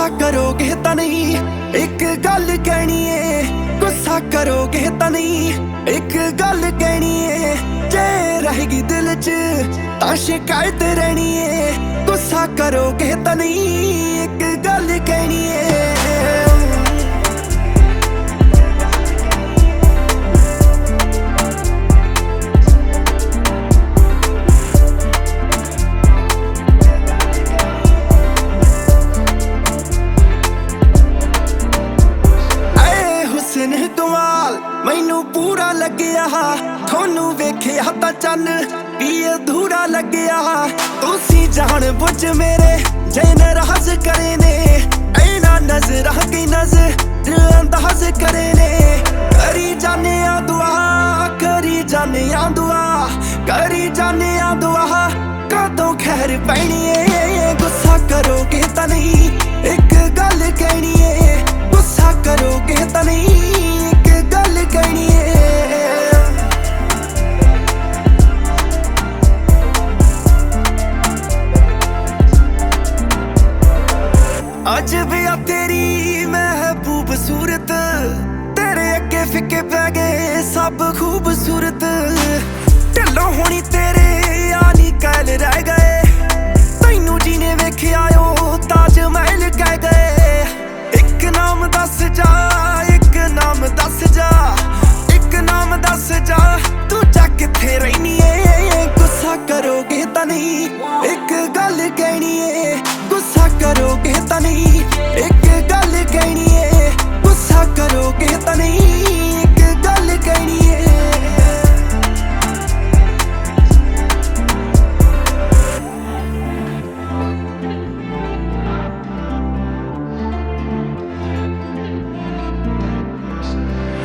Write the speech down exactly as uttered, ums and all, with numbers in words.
गुस्सा करोगे तो नहीं एक गल कहनी है, गुस्सा करोगे तो नहीं एक गल कहनी है। जे रहेगी दिल च तां शिकायत रहनी है, गुस्सा करोगे तो नहीं एक गल कहनी है। कमाल मैनू पूरा लग्या, थोनू वेखिया तां चन्न भी अधूरा लग्या। तुसी जान बुझ मेरे जे नाराज करे ने, ऐना नजर की नजर अंदाज करे ने। करी जाने आ दुआ, करी जाने आ दुआ, करी जाने आ दुआ, कदों खैर पैनी है। गुस्सा करोगे तां नहीं एक गल कहनी है, गुस्सा करोगे तां नहीं कहनी है। अज भी आ तेरी महबूब सूरत, तेरे अगे फिके पै गए सब खूबसूरत। ढिलों होनी तेरे यानी कैल रह गए, तैनू जीने वेखिया ओ ताज महल कह गए। एक नाम दस जा, एक नाम दस जा, एक नाम दस जा,